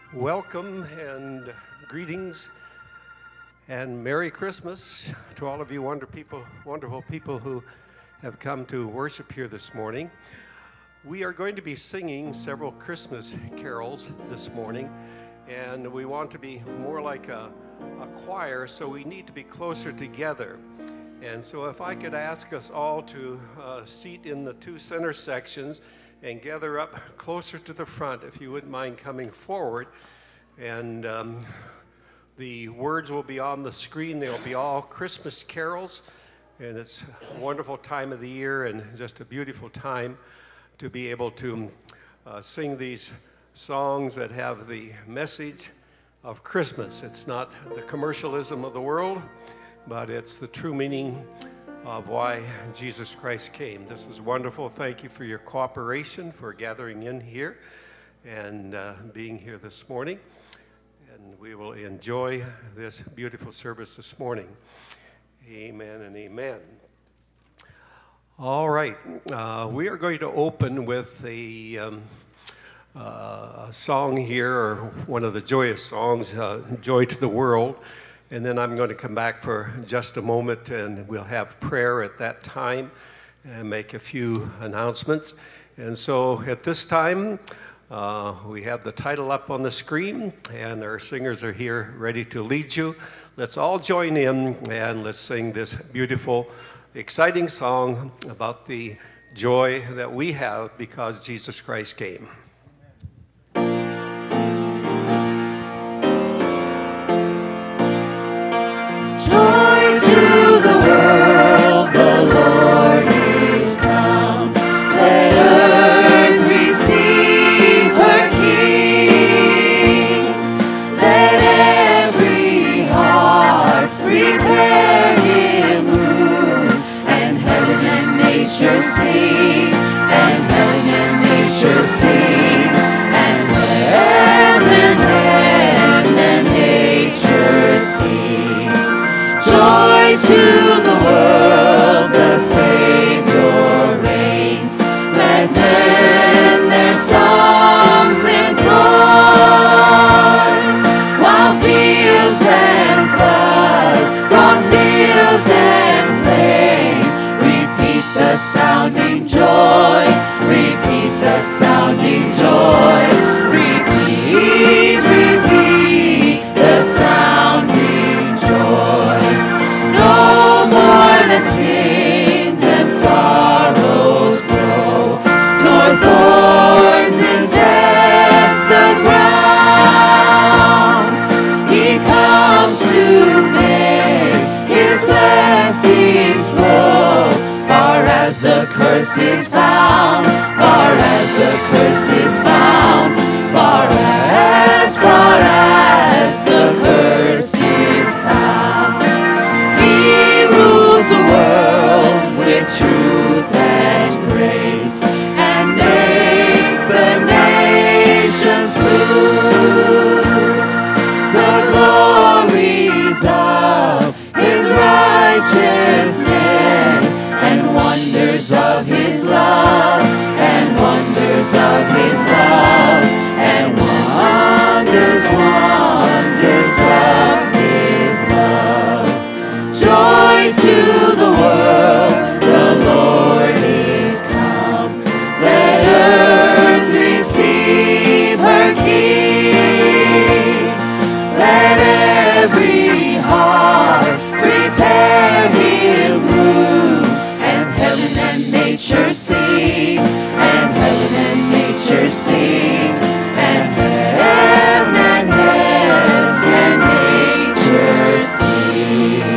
Welcome and greetings and Merry Christmas to all of you wonderful people who have come to worship here this morning. We are going to be singing several Christmas carols this morning, and we want to be more like a choir, so we need to be closer together. And so if I could ask us all to seat in the two center sections and gather up closer to the front, if you wouldn't mind coming forward. And the words will be on the screen. They'll be all Christmas carols, and it's a wonderful time of the year and just a beautiful time to be able to sing these songs that have the message of Christmas. It's not the commercialism of the world, but it's the true meaning of why Jesus Christ came. This is wonderful. Thank you for your cooperation, for gathering in here and being here this morning. And we will enjoy this beautiful service this morning. Amen and amen. All right, we are going to open with a song here, or one of the joyous songs, Joy to the World. And then I'm going to come back for just a moment, and we'll have prayer at that time and make a few announcements. And so at this time, we have the title up on the screen, and our singers are here ready to lead you. Let's all join in, and let's sing this beautiful, exciting song about the joy that we have because Jesus Christ came. Joy to the world, the Lord is come. Let earth receive her King. Let every heart prepare him room, and heaven and nature sing, and heaven and nature sing, and heaven and nature sing. Joy to the world, the Savior reigns. Let men their songs employ, while fields and floods, rocks, hills and plains repeat the sounding joy, repeat the sounding joy, repeat the sounding joy. No more than sins and sorrows grow, nor thorns infest the ground. He comes to make his blessings flow, far as the curse is found, far as the curse is found, far as the curse is found. He rules the world with truth and grace, and makes the nations prove the glories of his righteousness, and wonders of his love, and wonders of his love, and wonders of his love. Joy to the world, the Lord is come. Let earth receive her King. Let every heart prepare him room, and heaven and nature sing, and heaven and nature sing, and heaven and nature sing.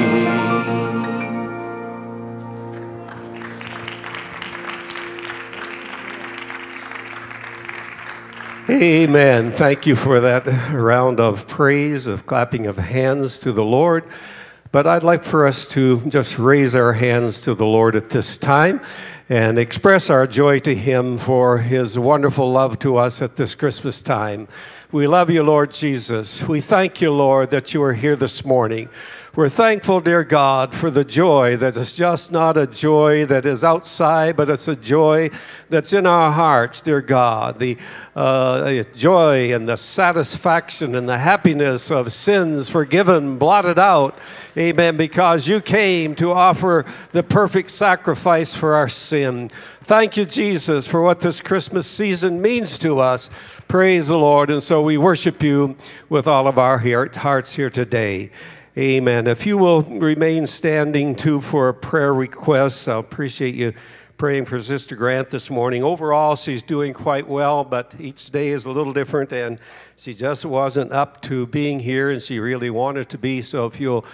Amen. Thank you for that round of praise, of clapping of hands to the Lord. But I'd like for us to just raise our hands to the Lord at this time and express our joy to him for his wonderful love to us at this Christmas time. We love you, Lord Jesus. We thank you, Lord, that you are here this morning. We're thankful, dear God, for the joy that is just not a joy that is outside, but it's a joy that's in our hearts, dear God. The joy and the satisfaction and the happiness of sins forgiven, blotted out, amen, because you came to offer the perfect sacrifice for our sin. Thank you, Jesus, for what this Christmas season means to us. Praise the Lord. And so we worship you with all of our hearts here today. Amen. If you will remain standing too for a prayer request, I'll appreciate you praying for Sister Grant this morning. Overall, she's doing quite well, but each day is a little different, and she just wasn't up to being here, and she really wanted to be. So if you'll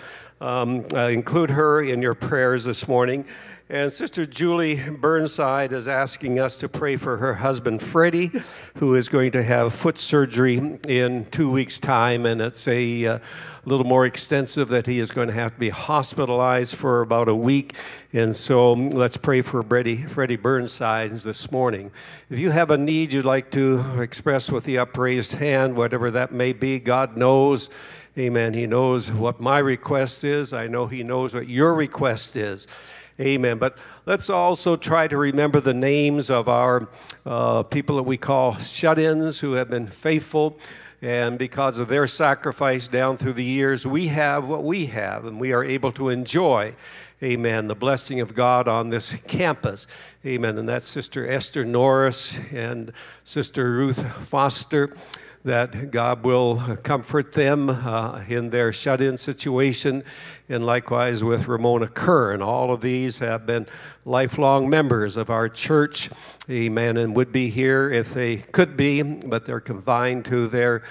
include her in your prayers this morning. And Sister Julie Burnside is asking us to pray for her husband, Freddie, who is going to have foot surgery in 2 weeks' time, and it's a little more extensive, that he is going to have to be hospitalized for about a week. And so let's pray for Freddie Burnside this morning. If you have a need you'd like to express with the upraised hand, whatever that may be, God knows. Amen. He knows what my request is. I know he knows what your request is. Amen. But let's also try to remember the names of our people that we call shut-ins, who have been faithful. And because of their sacrifice down through the years, we have what we have, and we are able to enjoy, amen, the blessing of God on this campus. Amen. And that's Sister Esther Norris and Sister Ruth Foster, that God will comfort them in their shut-in situation, and likewise with Ramona Kerr. And all of these have been lifelong members of our church, amen, and would be here if they could be, but they're confined to their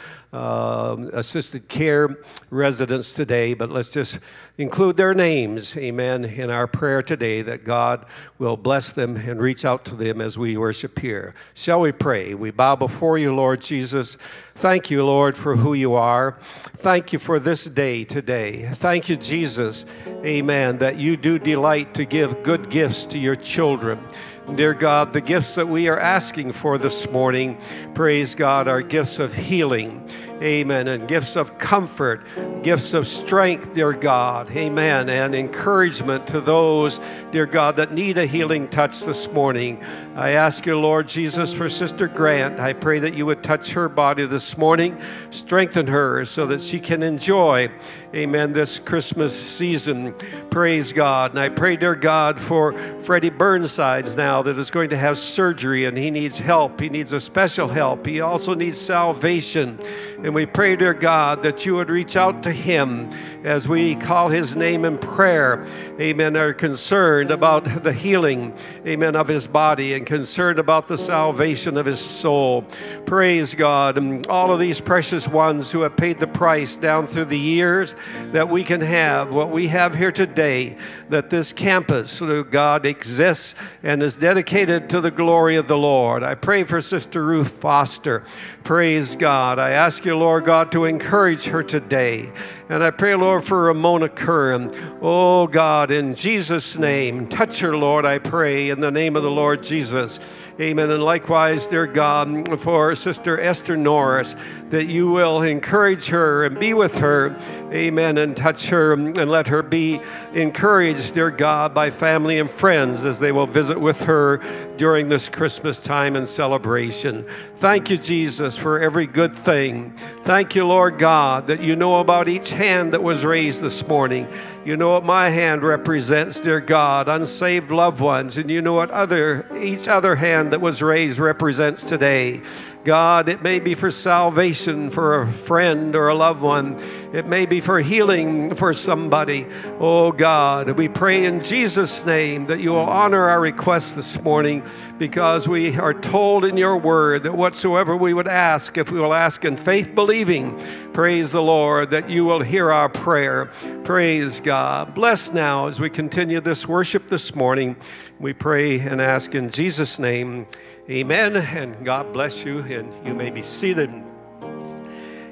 assisted care residence today. But let's just include their names, amen, in our prayer today, that God will bless them and reach out to them as we worship here. Shall we pray? We bow before you, Lord Jesus. Thank you, Lord, for who you are. Thank you for this day today. Thank you, Jesus, amen, that you do delight to give good gifts to your children. Dear God, the gifts that we are asking for this morning, praise God, are gifts of healing, amen, and gifts of comfort, gifts of strength, dear God, amen, and encouragement to those, dear God, that need a healing touch this morning. I ask you, Lord Jesus, for Sister Grant. I pray that you would touch her body this morning, strengthen her so that she can enjoy, amen, this Christmas season. Praise God. And I pray, dear God, for Freddie Burnsides now, that is going to have surgery, and he needs help. He needs a special help. He also needs salvation. And we pray, dear God, that you would reach out to him as we call his name in prayer. Amen. Are concerned about the healing, amen, of his body, and concerned about the salvation of his soul. Praise God. And all of these precious ones who have paid the price down through the years, that we can have what we have here today, that this campus, God, exists and is dedicated to the glory of the Lord. I pray for Sister Ruth Foster. Praise God. I ask you, Lord God, to encourage her today. And I pray, Lord, for Ramona Curran. Oh, God, in Jesus' name, touch her, Lord, I pray, in the name of the Lord Jesus. Amen. And likewise, dear God, for Sister Esther Norris, that you will encourage her and be with her. Amen. And touch her and let her be encouraged, dear God, by family and friends as they will visit with her during this Christmas time and celebration. Thank you, Jesus, for every good thing. Thank you, Lord God, that you know about each hand that was raised this morning. You know what my hand represents, dear God, unsaved loved ones, and you know what each other hand that was raised represents today. God, it may be for salvation for a friend or a loved one. It may be for healing for somebody. Oh God, we pray in Jesus' name that you will honor our request this morning, because we are told in your word that whatsoever we would ask, if we will ask in faith believing, praise the Lord, that you will hear our prayer. Praise God. Bless now as we continue this worship this morning. We pray and ask in Jesus' name. Amen, and God bless you, and you may be seated.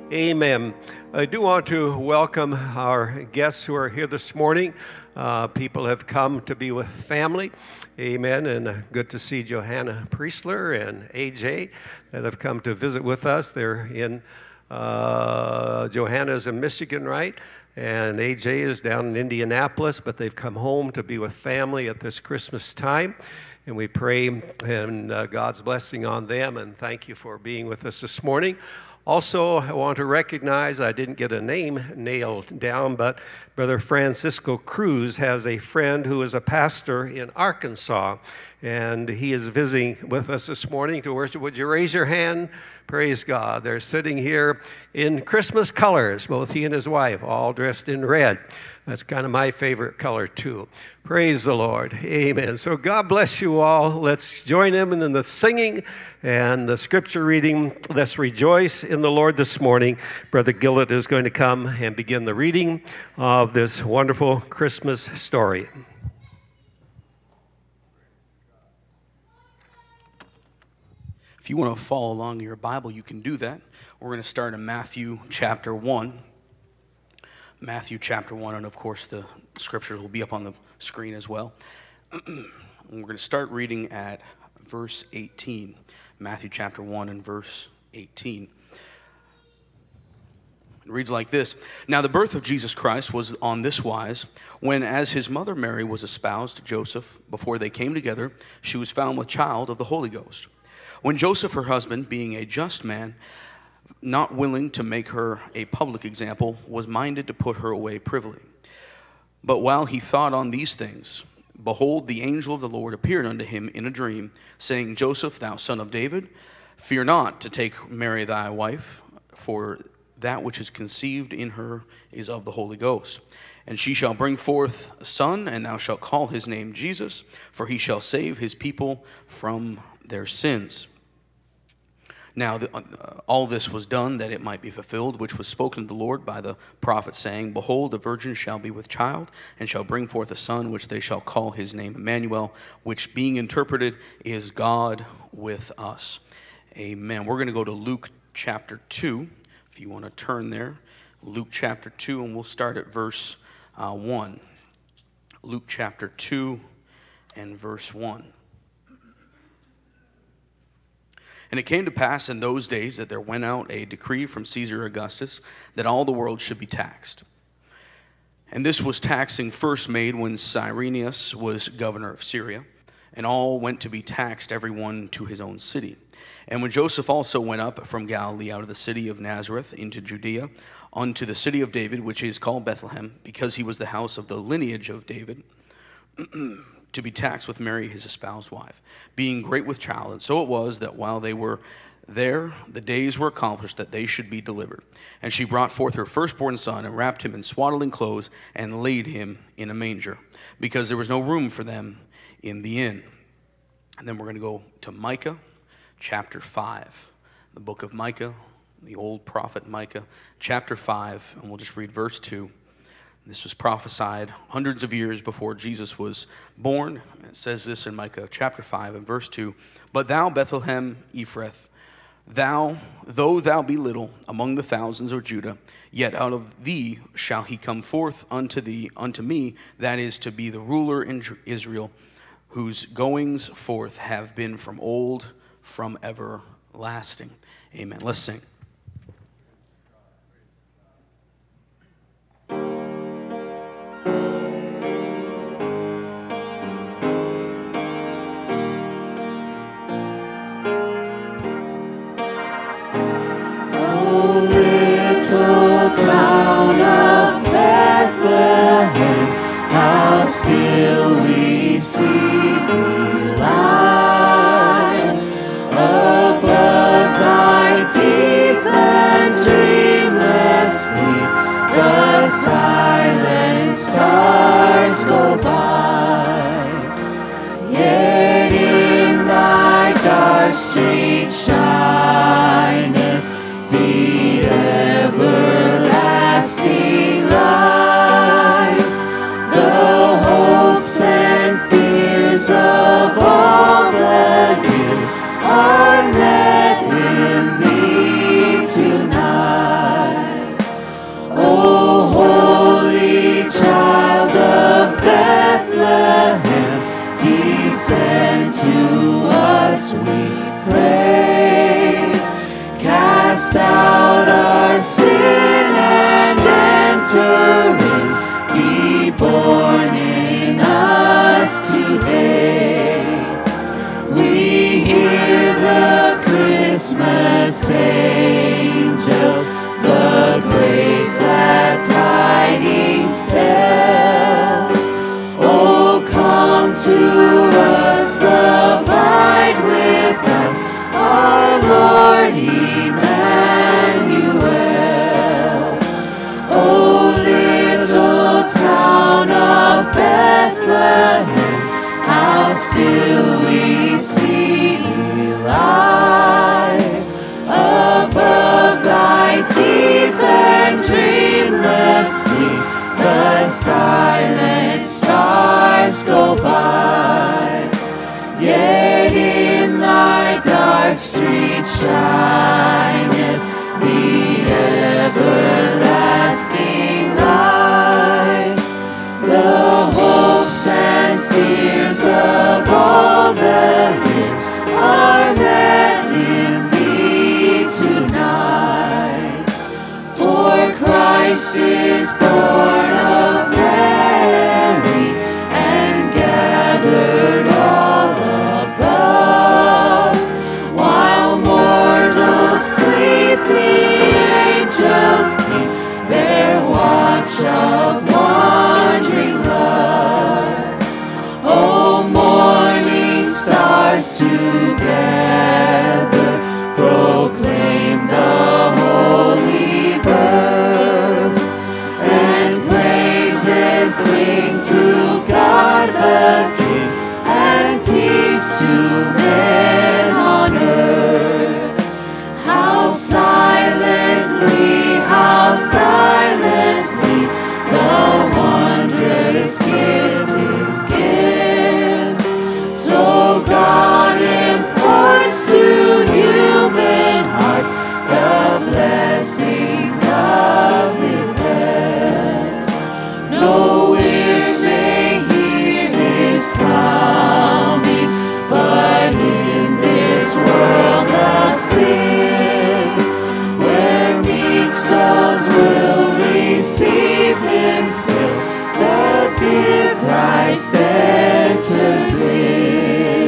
Amen. I do want to welcome our guests who are here this morning. People have come to be with family. Amen. And good to see Johanna Priestler and AJ that have come to visit with us. They're in, Johanna's in Michigan, right? And AJ is down in Indianapolis, but they've come home to be with family at this Christmas time. And we pray and God's blessing on them, and thank you for being with us this morning. Also, I want to recognize, I didn't get a name nailed down, but Brother Francisco Cruz has a friend who is a pastor in Arkansas, and he is visiting with us this morning to worship. Would you raise your hand? Praise God. They're sitting here in Christmas colors, both he and his wife, all dressed in red. That's kind of my favorite color, too. Praise the Lord. Amen. So God bless you all. Let's join him in the singing and the scripture reading. Let's rejoice in the Lord this morning. Brother Gillett is going to come and begin the reading of this wonderful Christmas story. If you want to follow along in your Bible, you can do that. We're going to start in Matthew chapter 1. Matthew chapter 1, and of course the scriptures will be up on the screen as well. We're going to start reading at verse 18. Matthew chapter 1 and verse 18. It reads like this. Now the birth of Jesus Christ was on this wise, when as his mother Mary was espoused to Joseph, before they came together, she was found with child of the Holy Ghost. When Joseph, her husband, being a just man, not willing to make her a public example, was minded to put her away privily. But while he thought on these things, behold, the angel of the Lord appeared unto him in a dream, saying, Joseph, thou son of David, fear not to take Mary thy wife, for that which is conceived in her is of the Holy Ghost. And she shall bring forth a son, and thou shalt call his name Jesus, for he shall save his people from their sins. Now, all this was done that it might be fulfilled, which was spoken of the Lord by the prophet, saying, Behold, the virgin shall be with child, and shall bring forth a son, which they shall call his name Emmanuel, which being interpreted is God with us. Amen. We're going to go to Luke chapter 2, if you want to turn there. Luke chapter 2, and we'll start at verse 1. Luke chapter 2 and verse 1. And it came to pass in those days that there went out a decree from Caesar Augustus that all the world should be taxed. And this was taxing first made when Cyrenius was governor of Syria, and all went to be taxed, every one to his own city. And when Joseph also went up from Galilee out of the city of Nazareth into Judea, unto the city of David, which is called Bethlehem, because he was the house of the lineage of David, to be taxed with Mary his espoused wife, being great with child. And so it was that while they were there, the days were accomplished that they should be delivered. And she brought forth her firstborn son, and wrapped him in swaddling clothes, and laid him in a manger, because there was no room for them in the inn. And then we're going to go to Micah chapter 5. The book of Micah, the old prophet Micah, chapter 5, and we'll just read verse 2. This was prophesied hundreds of years before Jesus was born. It says this in Micah chapter 5 and verse 2. But thou, Bethlehem Ephrath, though thou be little among the thousands of Judah, yet out of thee shall he come forth unto me, that is to be the ruler in Israel, whose goings forth have been from old, from everlasting. Amen. Let's sing. Little town of Bethlehem, how still we see thee lie above thy deep and dreamless sleep. The silent stars go by, yet in thy dark street shineth the everlasting light. The hopes and fears of all the years are met in thee tonight. to us, we pray. Cast out our sin and enter in. Be born in us today. We hear the Christmas angels, the great glad tidings tell. Oh, come to us, abide with us, our Lord Emmanuel. Oh, little town of Bethlehem, how still we see thee lie. Above thy deep and dreamless sleep, the silent stars go by. Yet in thy dark street shineth the everlasting light. The hopes and fears of all the years are met in thee tonight. For Christ is born of Mary and gathered all above, while mortals sleep, the angels keep their watch of wandering love. O morning stars together proclaim the holy birth, and praises sing to God the King, and peace to men on earth. How silently the wondrous gift is given. So God imparts to human hearts the blessings of his death. No ear may hear his coming, but in this world of sin, where meek souls will receive him still, the dear Christ enters in.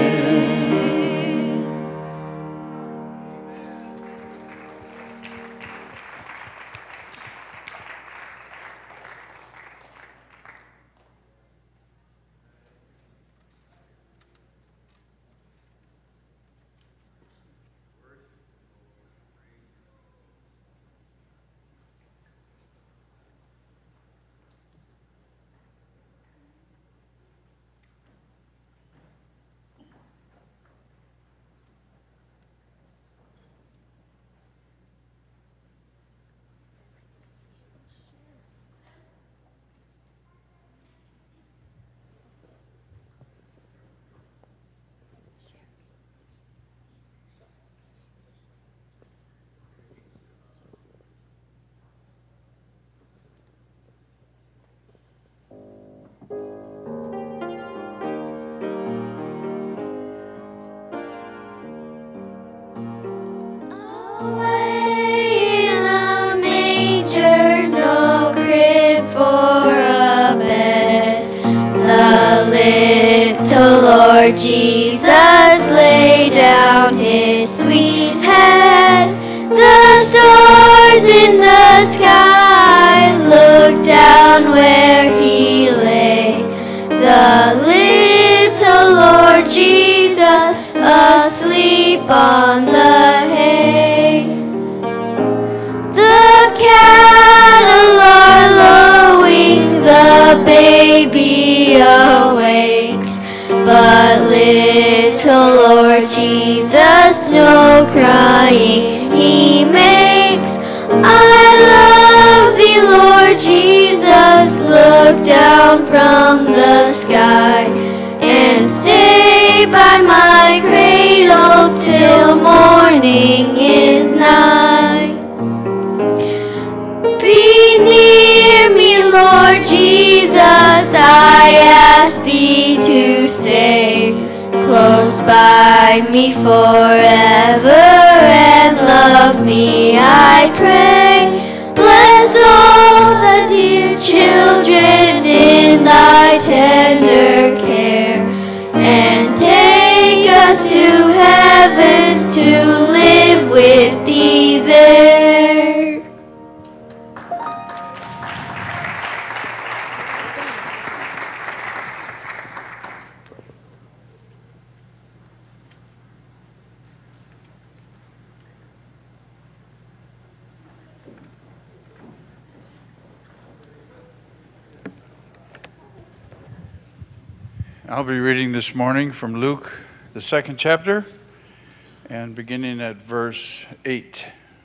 Away in a manger, no crib for a bed, the little Lord Jesus lay down his sweet head. The stars in the sky looked down where he lay, the little Lord Jesus asleep on the hay. The cattle are lowing, the baby awakes, but little Lord Jesus no crying he makes. I love thee, Lord Jesus, look down from the sky and stay by my cradle till morning is nigh. Be near me, Lord Jesus, I ask thee to stay. close by me forever and love me, I pray. Bless all the dear children in thy tender care, and take us to heaven to live with thee there. I'll be reading this morning from Luke, the 2nd chapter, and beginning at verse 8.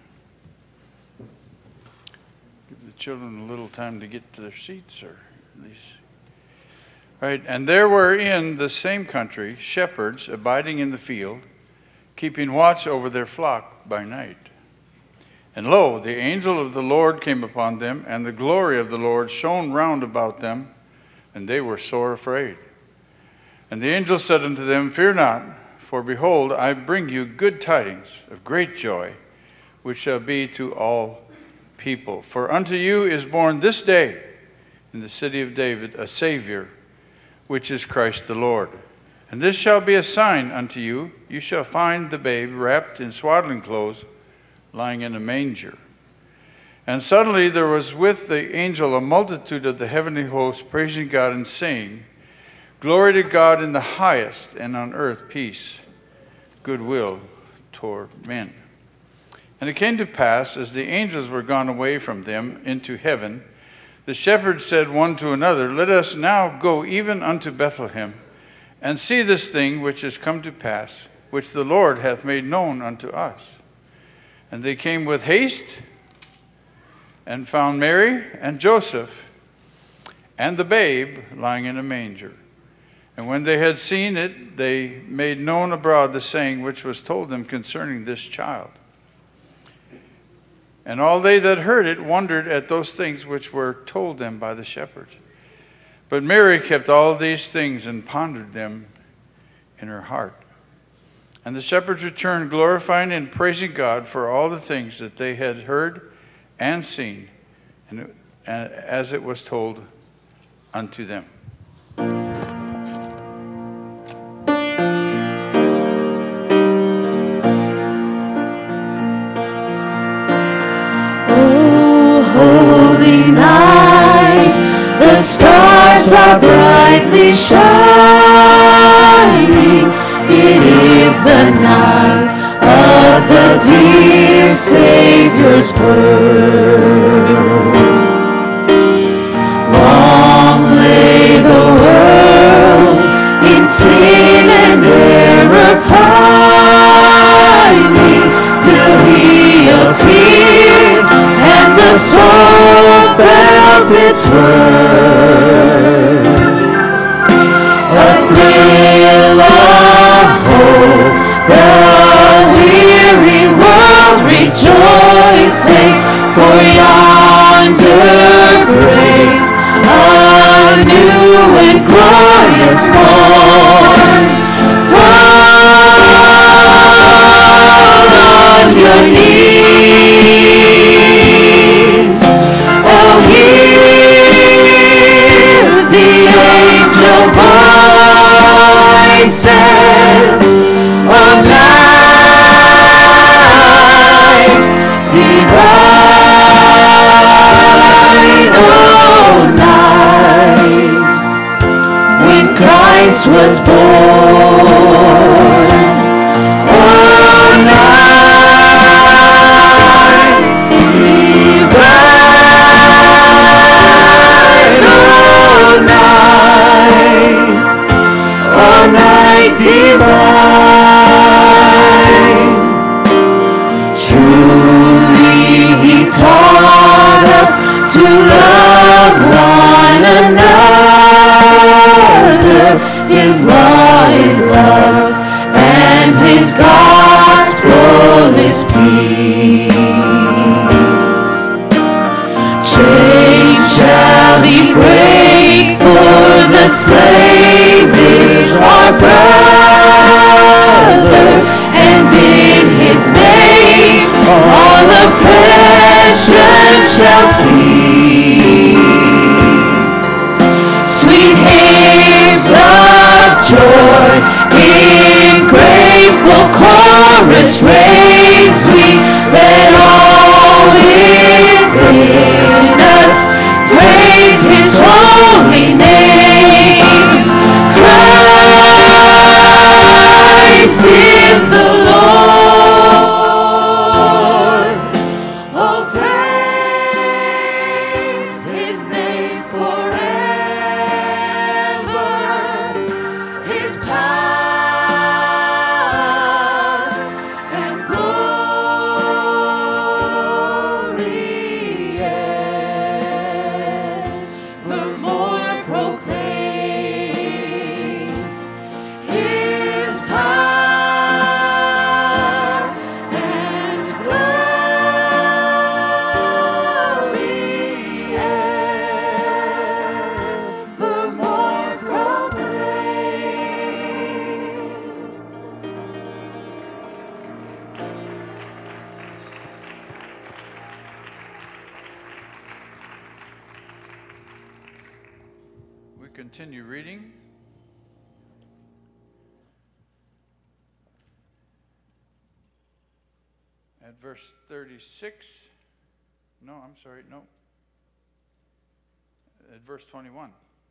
Give the children a little time to get to their seats, or at least. Right, and there were in the same country shepherds abiding in the field, keeping watch over their flock by night. And lo, the angel of the Lord came upon them, and the glory of the Lord shone round about them, and they were sore afraid. And the angel said unto them, Fear not, for behold, I bring you good tidings of great joy, which shall be to all people. For unto you is born this day in the city of David a Savior, which is Christ the Lord. And this shall be a sign unto you. You shall find the babe wrapped in swaddling clothes, lying in a manger. And suddenly there was with the angel a multitude of the heavenly host, praising God and saying, Glory to God in the highest, and on earth peace, goodwill toward men. And it came to pass, as the angels were gone away from them into heaven, the shepherds said one to another, Let us now go even unto Bethlehem, and see this thing which is come to pass, which the Lord hath made known unto us. And they came with haste, and found Mary and Joseph, and the babe lying in a manger. And when they had seen it, they made known abroad the saying which was told them concerning this child. And all they that heard it wondered at those things which were told them by the shepherds. But Mary kept all these things and pondered them in her heart. And the shepherds returned, glorifying and praising God for all the things that they had heard and seen, and as it was told unto them. Holy night, the stars are brightly shining. It is the night of the dear Savior's birth. Long lay the world in sin and error pining, till he appeared and the soul felt its worth. A thrill of hope, the weary world rejoices, for yonder breaks a new and glorious morn. Fall on your knees, oh, hear the angel voices, oh, night divine, oh, night when Christ was born, oh, night divine, oh, night, oh, night divine. Truly he taught us to love one another. His law is love, and his gospel is peace. Chains shall he break, for the slave is our brother. His name, all oppression shall cease. Sweet hymns of joy in grateful chorus raise we, let all within us praise His holy name. Christ is the Lord. Oh, praise His name forever. His power and glory evermore proclaim. His power and glory evermore proclaim. We continue reading. At verse 36. No, I'm sorry, no. At verse 21.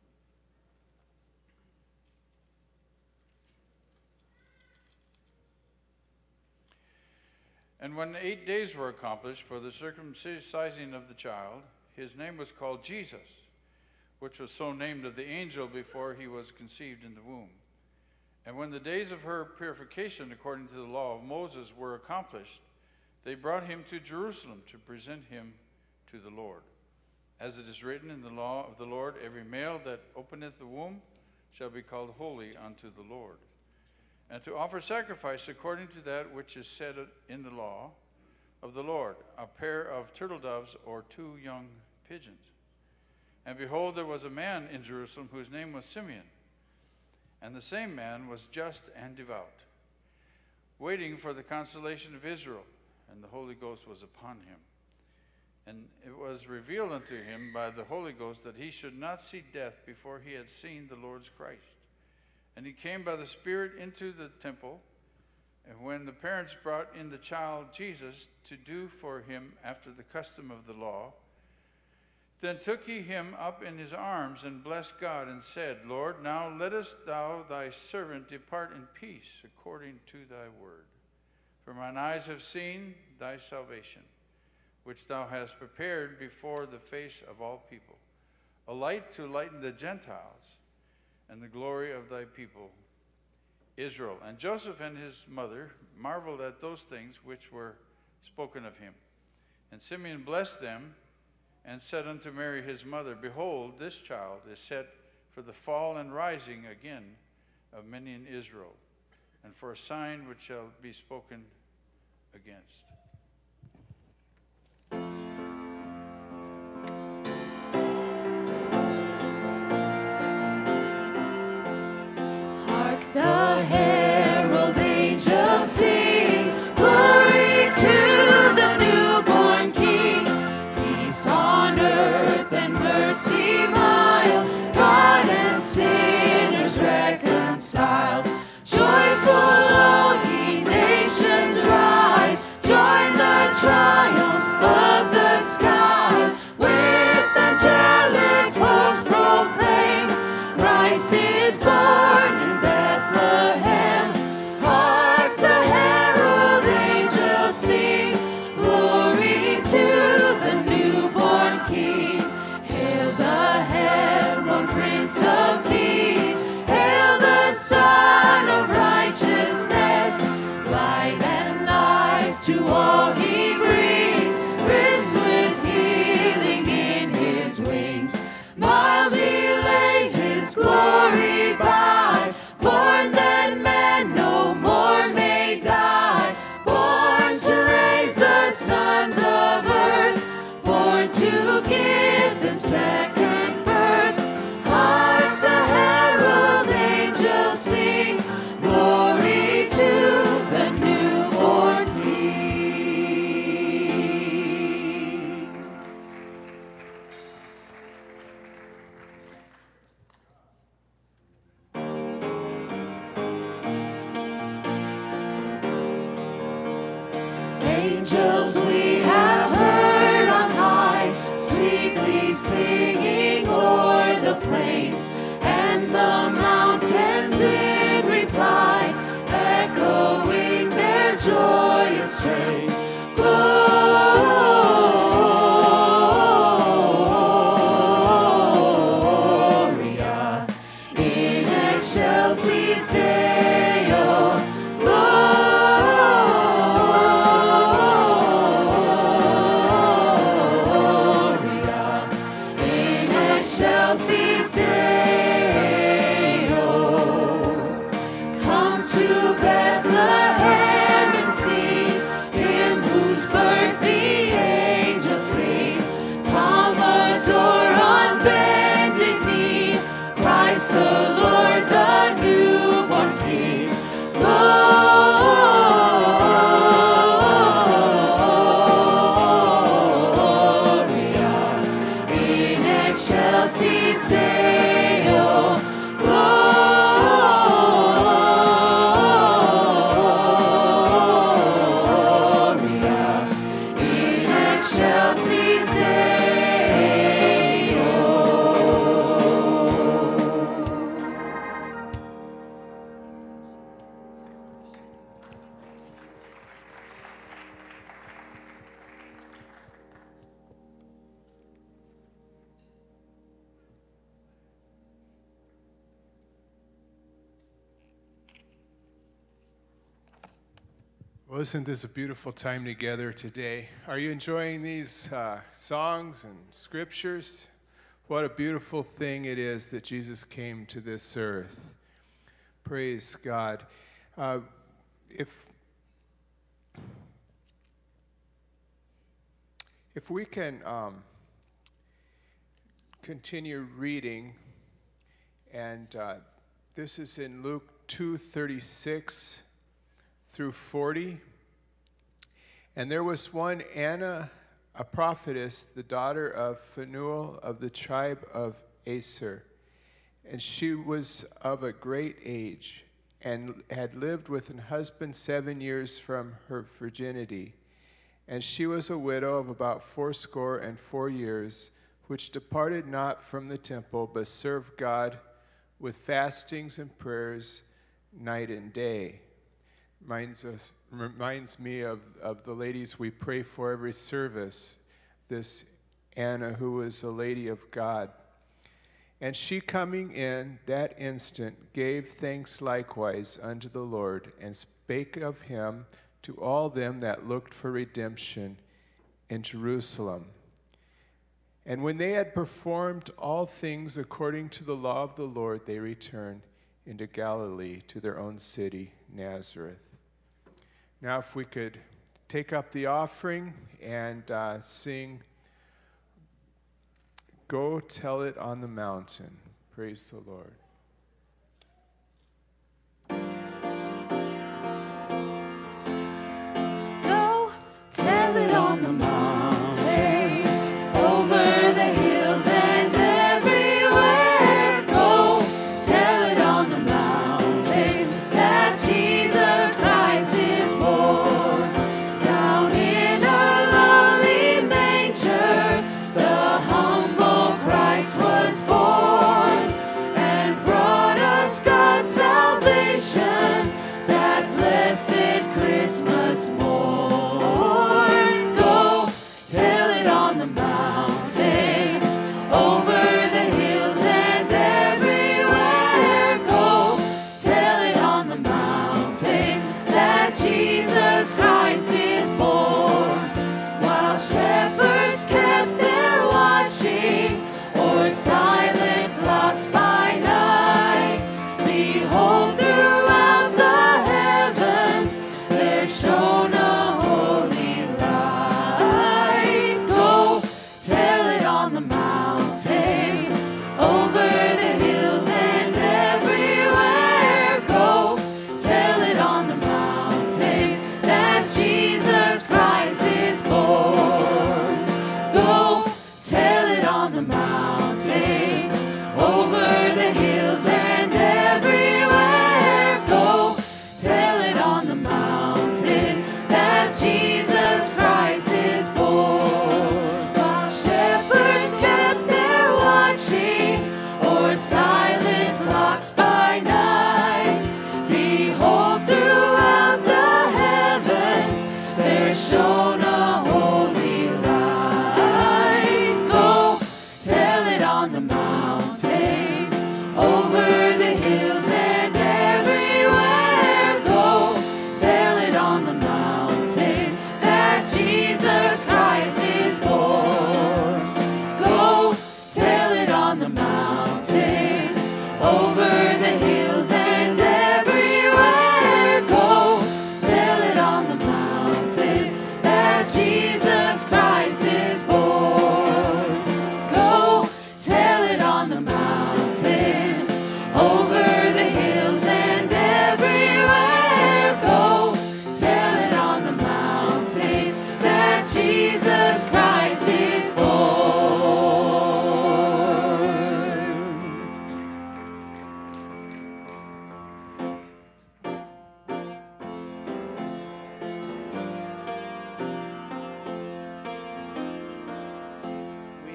And when 8 days were accomplished for the circumcising of the child, his name was called Jesus, which was so named of the angel before he was conceived in the womb. And when the days of her purification according to the law of Moses were accomplished, they brought him to Jerusalem to present him to the Lord. As it is written in the law of the Lord, every male that openeth the womb shall be called holy unto the Lord. And to offer sacrifice according to that which is said in the law of the Lord, a pair of turtle doves or 2 young pigeons. And behold, there was a man in Jerusalem whose name was Simeon. And the same man was just and devout, waiting for the consolation of Israel. And the Holy Ghost was upon him. And it was revealed unto him by the Holy Ghost that he should not see death before he had seen the Lord's Christ. And he came by the Spirit into the temple. And when the parents brought in the child Jesus to do for him after the custom of the law, then took he him up in his arms and blessed God and said, Lord, now lettest thou thy servant depart in peace according to thy word. For mine eyes have seen thy salvation, which thou hast prepared before the face of all people, a light to lighten the Gentiles, and the glory of thy people Israel. And Joseph and his mother marveled at those things which were spoken of him. And Simeon blessed them, and said unto Mary his mother, Behold, this child is set for the fall and rising again of many in Israel, and for a sign which shall be spoken against. Hark the herald angels sing, glory to the newborn King. Peace on earth and mercy mild, God and sinners reconciled. Joyful all ye nations rise, joy Excelsis Deo, Gloria, in excelsis Deo. Well, isn't this a beautiful time together today? Are you enjoying these songs and scriptures? What a beautiful thing it is that Jesus came to this earth. Praise God. If we can continue reading, and this is in Luke 2:36 through 40. And there was one Anna, a prophetess, the daughter of Phanuel of the tribe of Aser. And she was of a great age, and had lived with an husband 7 years from her virginity. And she was a widow of about 84 years, which departed not from the temple, but served God with fastings and prayers night and day. Reminds me of the ladies we pray for every service, this Anna, who was a lady of God. And she, coming in that instant, gave thanks likewise unto the Lord, and spake of him to all them that looked for redemption in Jerusalem. And when they had performed all things according to the law of the Lord, they returned into Galilee, to their own city, Nazareth. Now, if we could take up the offering and sing, Go Tell It on the Mountain. Praise the Lord. Go tell it on the mountain, over the hills and everywhere. Go tell it on the mountain that Jesus Christ is born. Down in a lowly manger, the humble Christ was born, and brought us God's salvation, that blessed Christmas morn. Go tell it on the mountain, over the hills and everywhere. Go tell it on the mountain that Jesus Christ is born. While shepherds kept their watching o'er silent flocks by night, behold, throughout the heavens there shone a holy light. Go tell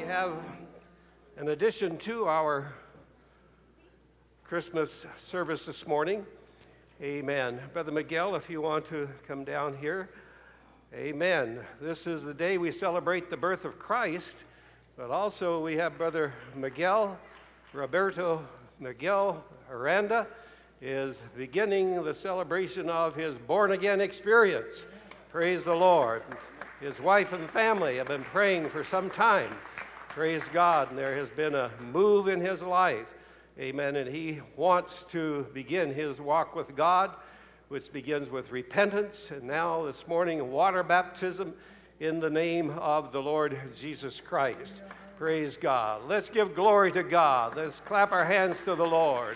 have an addition to our Christmas service this morning. Amen. Brother Miguel, if you want to come down here. Amen. This is the day we celebrate the birth of Christ, but also we have Brother Roberto Miguel Aranda is beginning the celebration of his born-again experience. Praise the Lord. His wife and family have been praying for some time. Praise God. And there has been a move in his life. Amen. And he wants to begin his walk with God, which begins with repentance, and now this morning, water baptism in the name of the Lord Jesus Christ. Praise God. Let's give glory to God. Let's clap our hands to the Lord.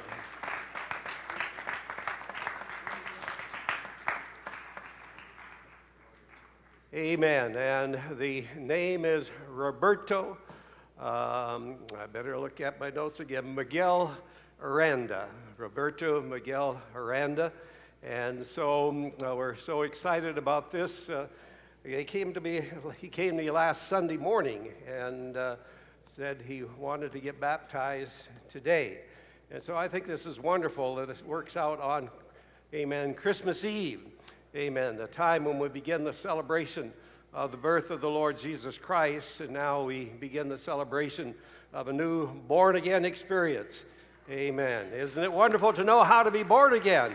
Amen. And the name is Roberto. I better look at my notes again. Miguel Aranda. Roberto Miguel Aranda. And so we're so excited about this. He came to me last Sunday morning and said he wanted to get baptized today. And so I think this is wonderful that it works out on, amen, Christmas Eve. Amen. The time when we begin the celebration of the birth of the Lord Jesus Christ, and now we begin the celebration of a new born-again experience. Amen. Isn't it wonderful to know how to be born again?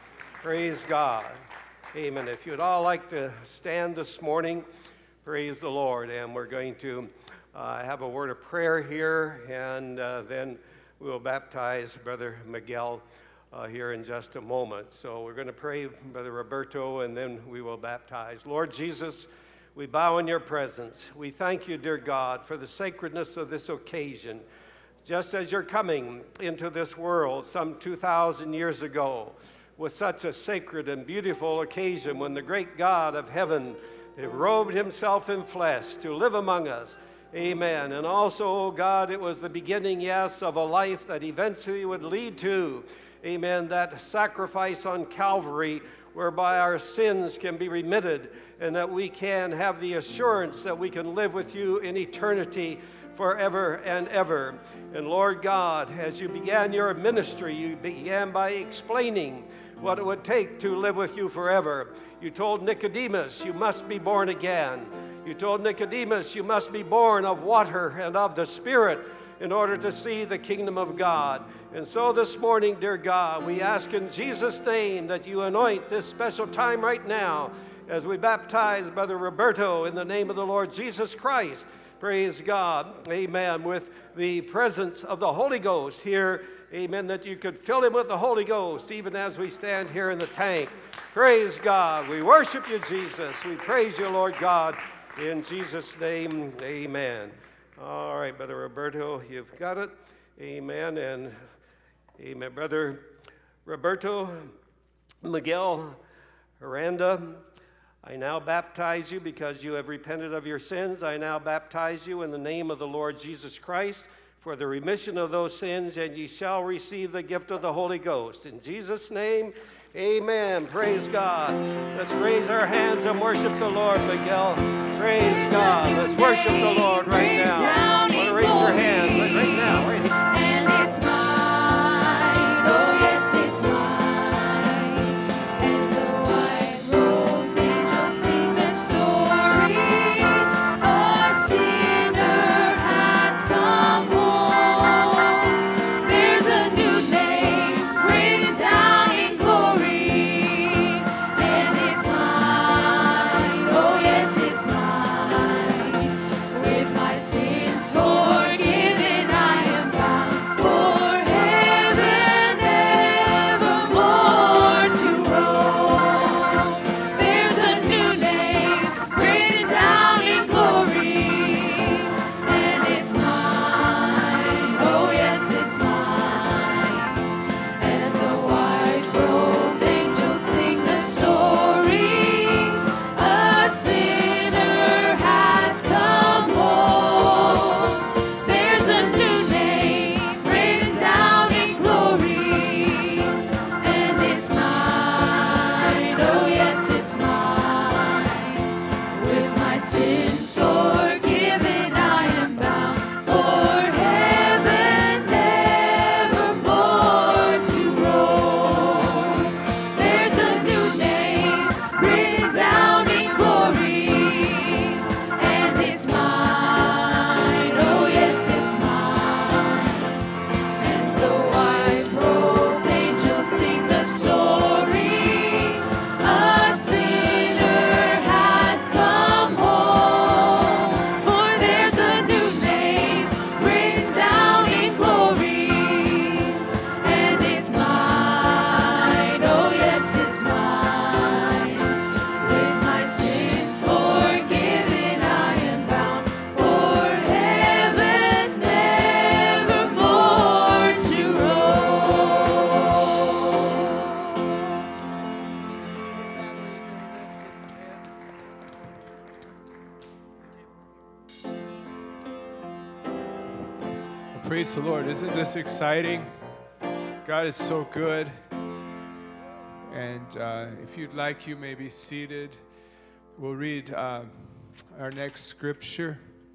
Praise God. Amen. If you'd all like to stand this morning, praise the Lord. And we're going to have a word of prayer here, and then we will baptize Brother Miguel here in just a moment. So we're going to pray, Brother Roberto, and then we will baptize. Lord Jesus, we bow in your presence. We thank you, dear God, for the sacredness of this occasion. Just as you're coming into this world some 2,000 years ago, with such a sacred and beautiful occasion when the great God of heaven robed himself in flesh to live among us. Amen. And also, oh God, it was the beginning, yes, of a life that eventually would lead to, amen, that sacrifice on Calvary whereby our sins can be remitted and that we can have the assurance that we can live with you in eternity forever and ever. And Lord God, as you began your ministry, you began by explaining what it would take to live with you forever. You told Nicodemus, you must be born again. You told Nicodemus, you must be born of water and of the Spirit in order to see the kingdom of God. And so this morning, dear God, we ask in Jesus' name that you anoint this special time right now as we baptize Brother Roberto in the name of the Lord Jesus Christ. Praise God, amen, with the presence of the Holy Ghost here, amen, that you could fill him with the Holy Ghost even as we stand here in the tank. Praise God. We worship you, Jesus. We praise you, Lord God, in Jesus' name, amen. All right, Brother Roberto, you've got it. Amen. And amen. Brother Roberto Miguel Aranda, I now baptize you because you have repented of your sins. I now baptize you in the name of the Lord Jesus Christ for the remission of those sins, and ye shall receive the gift of the Holy Ghost. In Jesus' name, amen. Praise God. Let's raise our hands and worship the Lord, Miguel. Praise God. Let's worship the Lord right now. Want to raise your hands right now. Right now. And it's mine. Oh, yes, it's mine. And the white-robed angels sing the story. A sinner has come home. There's a new name written down in glory. And it's mine. Oh, yes, it's mine. With my Praise the Lord. Isn't this exciting? God is so good. And if you'd like, you may be seated. We'll read our next scripture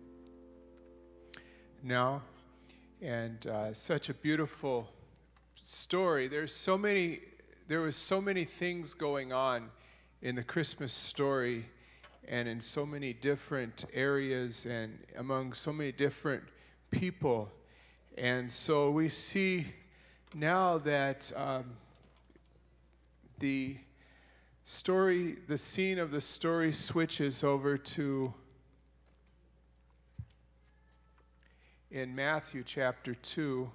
now. And such a beautiful story. There was so many things going on in the Christmas story, and in so many different areas and among so many different people. And so we see now that the scene of the story switches over to in Matthew chapter 2.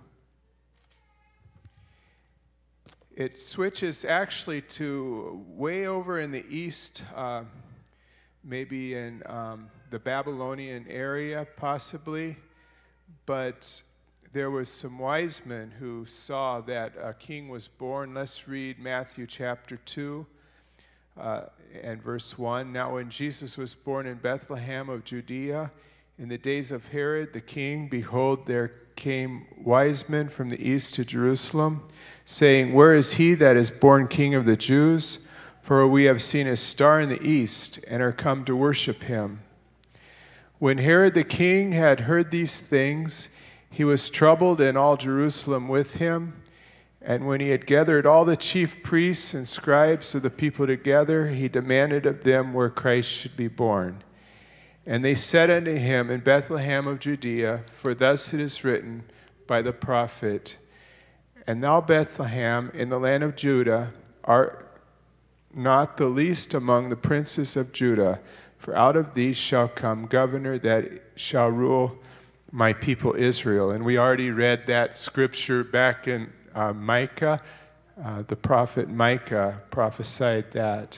It switches actually to way over in the east, maybe in the Babylonian area, possibly. But there was some wise men who saw that a king was born. Let's read Matthew chapter 2 and verse 1. Now when Jesus was born in Bethlehem of Judea, in the days of Herod the king, behold, there came wise men from the east to Jerusalem, saying, Where is he that is born King of the Jews? For we have seen his star in the east, and are come to worship him. When Herod the king had heard these things, he was troubled, and all Jerusalem with him. And when he had gathered all the chief priests and scribes of the people together, he demanded of them where Christ should be born. And they said unto him, In Bethlehem of Judea, for thus it is written by the prophet, And thou, Bethlehem, in the land of Judah, art not the least among the princes of Judah, for out of thee shall come governor that shall rule my people Israel. And we already read that scripture back in Micah. The prophet Micah prophesied that.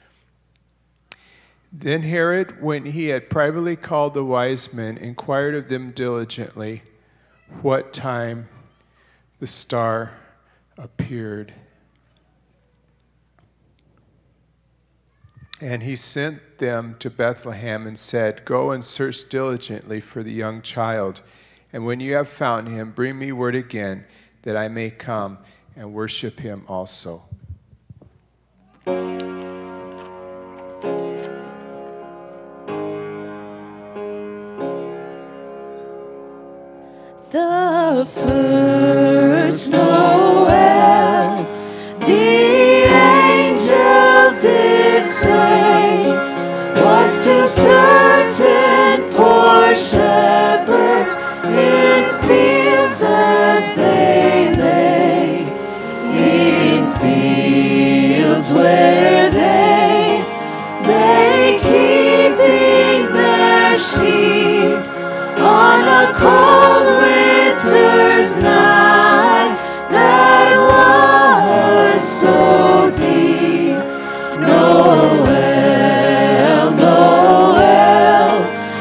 Then Herod, when he had privately called the wise men, inquired of them diligently what time the star appeared. And he sent them to Bethlehem and said, Go and search diligently for the young child. And when you have found him, bring me word again, that I may come and worship him also. The first Noel, the angels did say, was to certain poor shepherds in fields as they lay, in fields where they lay keeping their sheep on a cold winter's night that was so deep. Noel, Noel,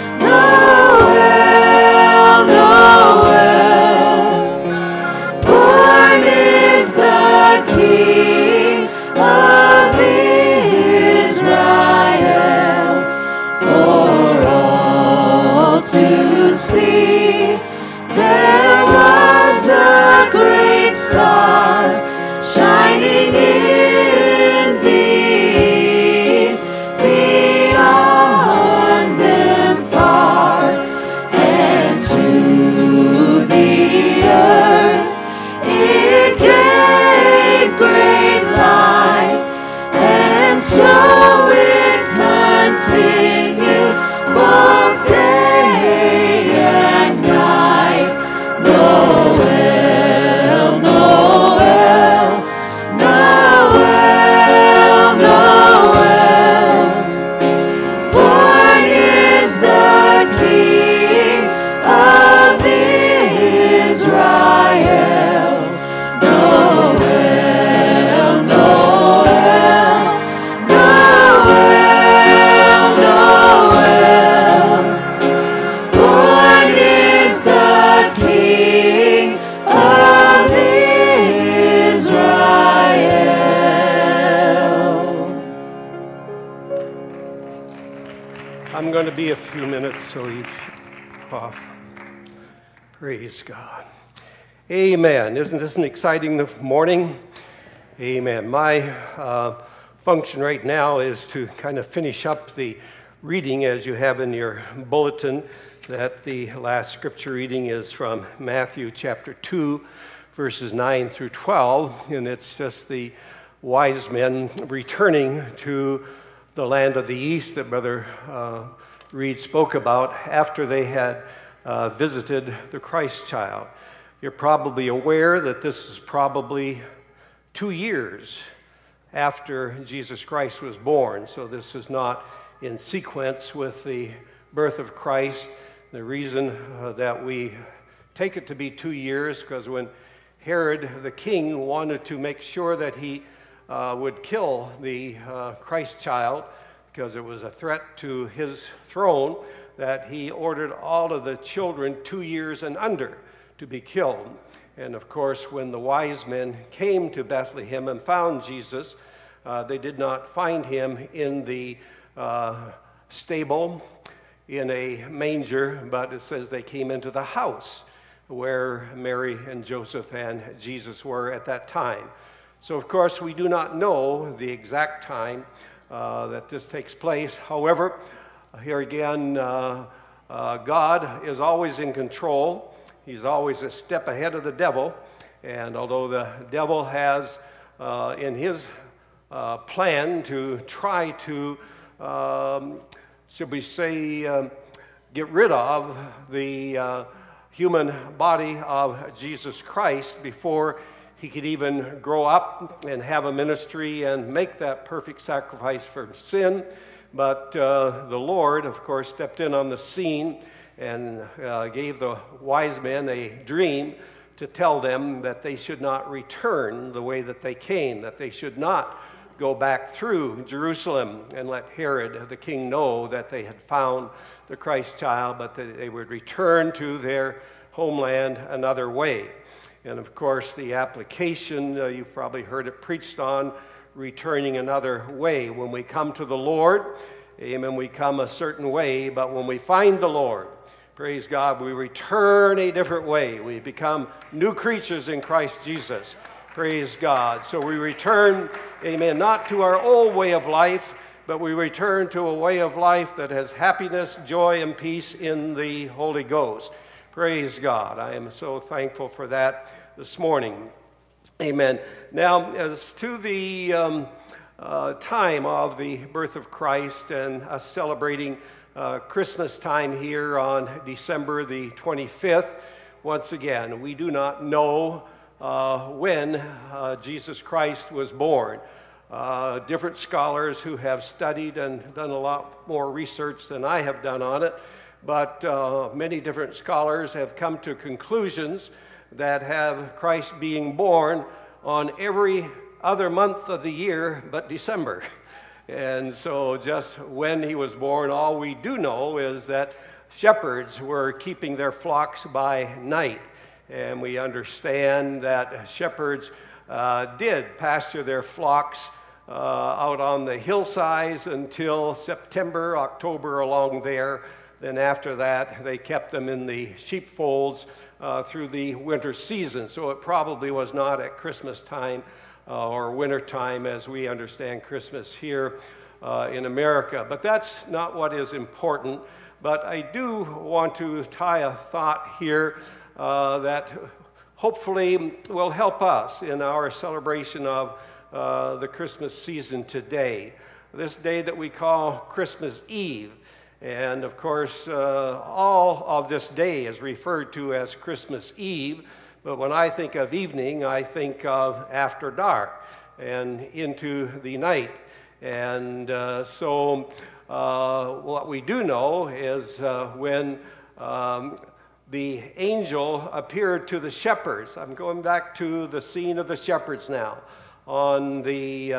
Noel, Noel, born is the King of Israel for all to see. There was a great star shining in the east, beyond them far, and to the earth it gave great light, and so it continued both day and night. Noel, Noel, Noel, Noel, born is the King of Israel. Noel, Noel, Noel, Noel, born is the King of Israel. I'm going to be a few minutes, so he's off. Praise God. Amen. Isn't this an exciting morning? Amen. My function right now is to kind of finish up the reading as you have in your bulletin, that the last scripture reading is from Matthew chapter 2, verses 9 through 12, and it's just the wise men returning to the land of the east that Brother Reed spoke about after they had visited the Christ child. You're probably aware that this is probably 2 years after Jesus Christ was born, so this is not in sequence with the birth of Christ. The reason that we take it to be 2 years, because when Herod the king wanted to make sure that he would kill the Christ child, because it was a threat to his throne, that he ordered all of the children 2 years and under to be killed. And of course, when the wise men came to Bethlehem and found Jesus, they did not find him in the stable in a manger, but it says they came into the house where Mary and Joseph and Jesus were at that time. So of course, we do not know the exact time that this takes place. However, here again, God is always in control. He's always a step ahead of the devil. And although the devil has in his plan to try to, should we say, get rid of the human body of Jesus Christ before he could even grow up and have a ministry and make that perfect sacrifice for sin. But the Lord, of course, stepped in on the scene and gave the wise men a dream to tell them that they should not return the way that they came, that they should not go back through Jerusalem and let Herod the king know that they had found the Christ child, but that they would return to their homeland another way. And of course, the application, you've probably heard it preached on, returning another way. When we come to the Lord, amen, we come a certain way, but when we find the Lord, praise God, we return a different way. We become new creatures in Christ Jesus. Praise God. So we return, amen, not to our old way of life, but we return to a way of life that has happiness, joy, and peace in the Holy Ghost. Praise God. I am so thankful for that this morning. Amen. Now, as to the time of the birth of Christ and us celebrating Christmas time here on December the 25th, once again, we do not know when Jesus Christ was born. Different scholars who have studied and done a lot more research than I have done on it, but many different scholars have come to conclusions that have Christ being born on every other month of the year but December. And so just when he was born, all we do know is that shepherds were keeping their flocks by night. And we understand that shepherds did pasture their flocks out on the hillsides until September, October, along there. Then after that, they kept them in the sheepfolds through the winter season. So it probably was not at Christmas time or winter time as we understand Christmas here in America. But that's not what is important. But I do want to tie a thought here that hopefully will help us in our celebration of the Christmas season today. This day that we call Christmas Eve. And of course, all of this day is referred to as Christmas Eve. But when I think of evening, I think of after dark and into the night. And so what we do know is when the angel appeared to the shepherds. I'm going back to the scene of the shepherds now. On the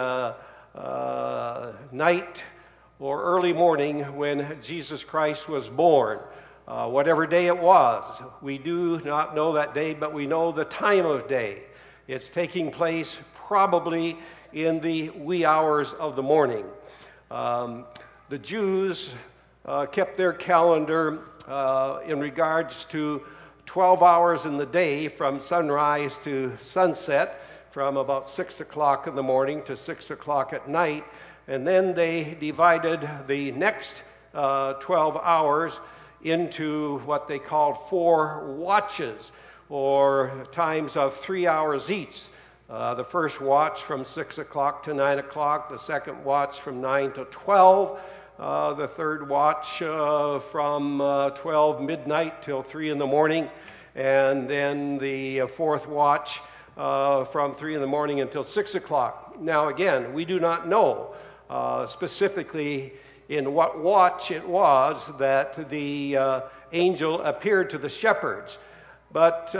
night or early morning when Jesus Christ was born. Whatever day it was, we do not know that day, but we know the time of day. It's taking place probably in the wee hours of the morning. The Jews kept their calendar in regards to 12 hours in the day from sunrise to sunset, from about 6 o'clock in the morning to 6 o'clock at night. And then they divided the next 12 hours into what they called 4 watches, or times of 3 hours each. The first watch from 6 o'clock to 9 o'clock, the second watch from 9 to 12, the third watch from 12 midnight till 3 in the morning, and then the fourth watch from 3 in the morning until 6 o'clock. Now again, we do not know specifically in what watch it was that the angel appeared to the shepherds, but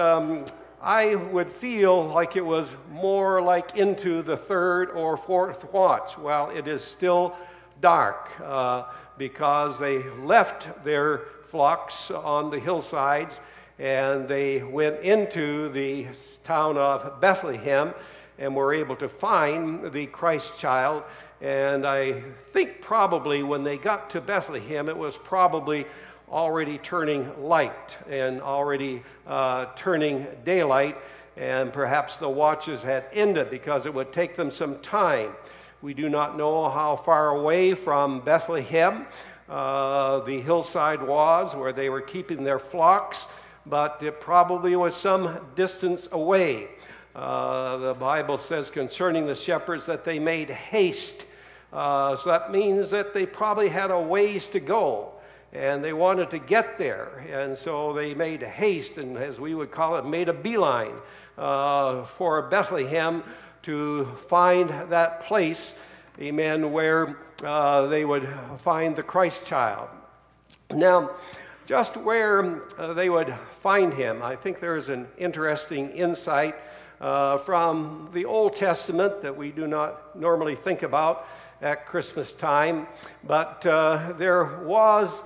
I would feel like it was more like into the third or fourth watch while it is still dark, because they left their flocks on the hillsides and they went into the town of Bethlehem and were able to find the Christ child. And I think probably when they got to Bethlehem, it was probably already turning light and already turning daylight, and perhaps the watches had ended because it would take them some time. We do not know how far away from Bethlehem the hillside was where they were keeping their flocks, but it probably was some distance away. The Bible says concerning the shepherds that they made haste. So that means that they probably had a ways to go, and they wanted to get there. And so they made haste, and as we would call it, made a beeline for Bethlehem to find that place, amen, where they would find the Christ child. Now, just where they would find him, I think there is an interesting insight from the Old Testament that we do not normally think about at Christmas time, but there was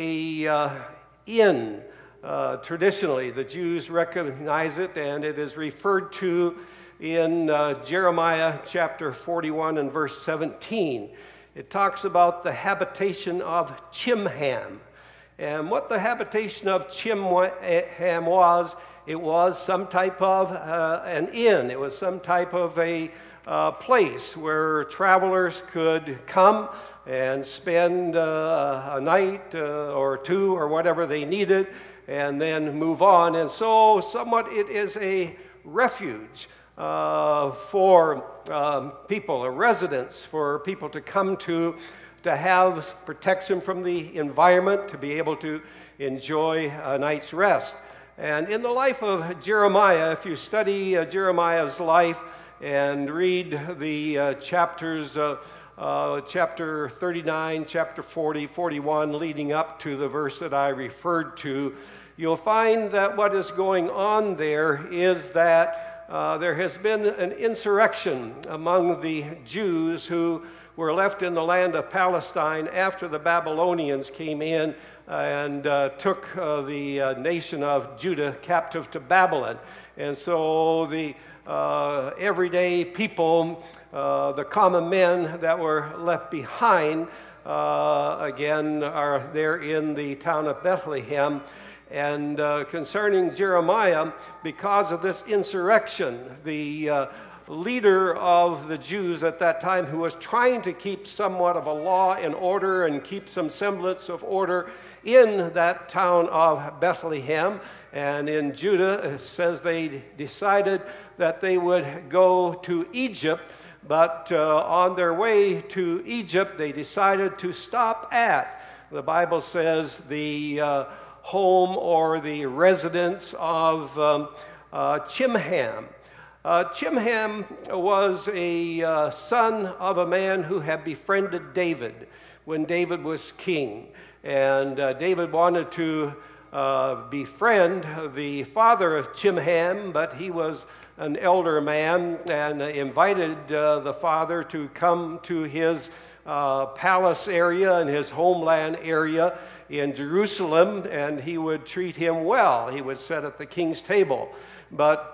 a inn. Traditionally, the Jews recognize it, and it is referred to in Jeremiah chapter 41 and verse 17. It talks about the habitation of Chimham. And what the habitation of Chimham was, it was some type of an inn. It was some type of a place where travelers could come and spend a night or two or whatever they needed and then move on. And so somewhat it is a refuge for people, a residence for people to come to have protection from the environment, to be able to enjoy a night's rest. And in the life of Jeremiah, if you study Jeremiah's life and read the chapters, chapter 39, chapter 40, 41, leading up to the verse that I referred to, you'll find that what is going on there is that there has been an insurrection among the Jews who were left in the land of Palestine after the Babylonians came in and took the nation of Judah captive to Babylon. And so the everyday people, the common men that were left behind, again, are there in the town of Bethlehem. And concerning Jeremiah, because of this insurrection, the leader of the Jews at that time, who was trying to keep somewhat of a law and order and keep some semblance of order in that town of Bethlehem and in Judah, it says they decided that they would go to Egypt, but on their way to Egypt, they decided to stop at, the Bible says, the home or the residence of Chimham. Chimham was a son of a man who had befriended David when David was king. And David wanted to befriend the father of Chimham, but he was an elder man and invited the father to come to his palace area, in his homeland area in Jerusalem, and he would treat him well. He would sit at the king's table. But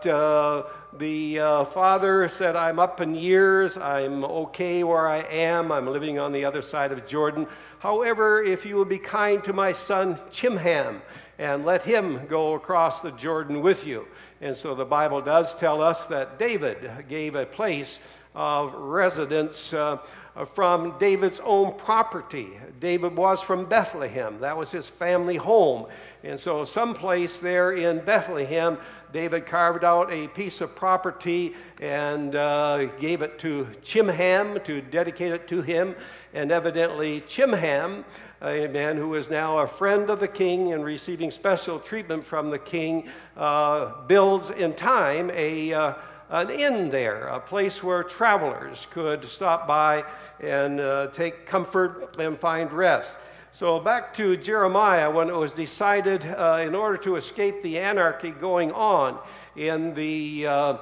the father said, I'm up in years, I'm okay where I am, I'm living on the other side of Jordan. However, if you will be kind to my son Chimham, and let him go across the Jordan with you. And so the Bible does tell us that David gave a place of residence from David's own property. David was from Bethlehem. That was his family home. And so someplace there in Bethlehem, David carved out a piece of property and gave it to Chimham to dedicate it to him. And evidently Chimham, a man who is now a friend of the king and receiving special treatment from the king, builds in time an inn there, a place where travelers could stop by and take comfort and find rest. So back to Jeremiah, when it was decided in order to escape the anarchy going on in the